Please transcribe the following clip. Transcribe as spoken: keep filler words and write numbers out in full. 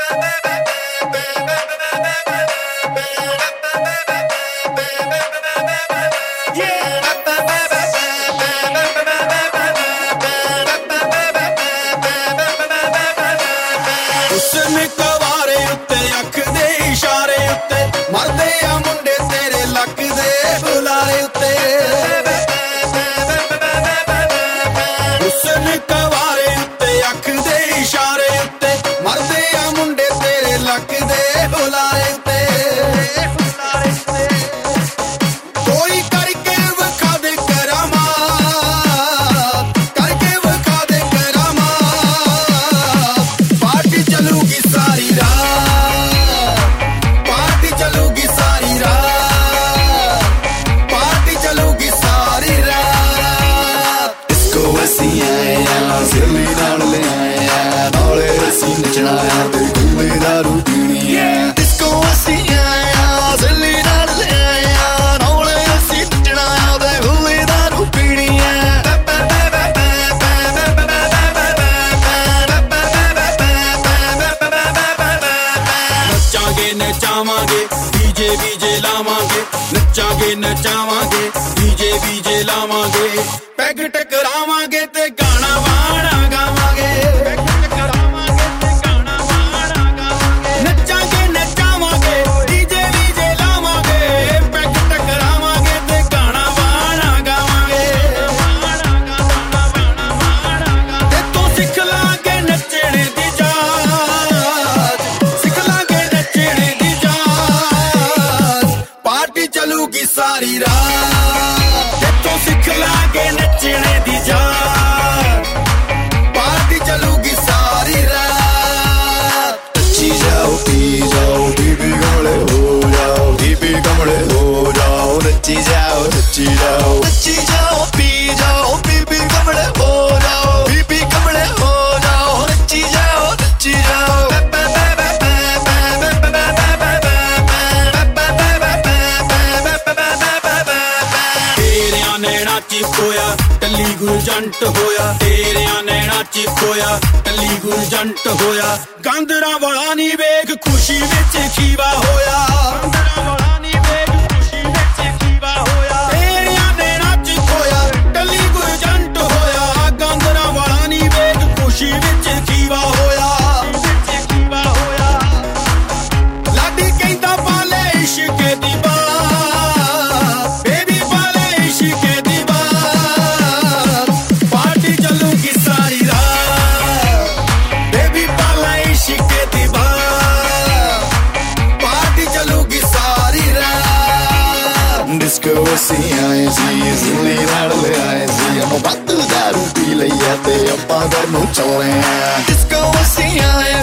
नचांगे नचावांगे DJ बीजे लावांगे peg टकरावांगे ते गाना वाणा गावांगे peg टकरावांगे ते गाना वाणा गावांगे नचांगे नचावांगे डीजे बीजे लावांगे पैग टकरावांगे ते गाना वाणा गावांगे वाणा गावांगा वाणा वाणा ते तू सिख लांगे नचणे दी जाच सिख लांगे नचणे दी जाच पार्टी चलूगी सारी रात तो सिख लागे नचने दी जान पार्टी चलूगी सारी रात नची जाओ पी जाओ बीबी कमले हो जाओ बीबी कमले हो जाओ नची जाओ नची जाओ नची जाओ पी जाओ बीबी कमले हो जाओ बीबी कमले हो जाओ नची जाओ नची जाओ होया टल्ली गुरजंट होया तेरियां नैना चिप होया टल्ली गुरजंट होया गांदरा वाला नी वेख खुशी विच खीवा होया गांदरा वाला नी वेख खुशी विच खीवा होया तेरियां नैना चिप होया टल्ली गुरजंट होया गांदरा वाला नी वेख खुशी विच खीवा होया विच खीवा होया लाडी कहंदा पाले इश्क दी बात बेबी पाले इश्क दी disco ਅਸੀਂ ਆਏ ਸੀ ਜ਼ਿੰਦਗੀ ਨਾਲ ਲਿਆਏ ਸੀ ਆਪਾਂ ਵੱਧ ਦਾਰੂ ਪੀ ਲਈ ਤੇ ਆਪਾਂ ਘਰ ਨੂੰ ਚੋਰੇ ਆ disco ਅਸੀਂ ਆਏ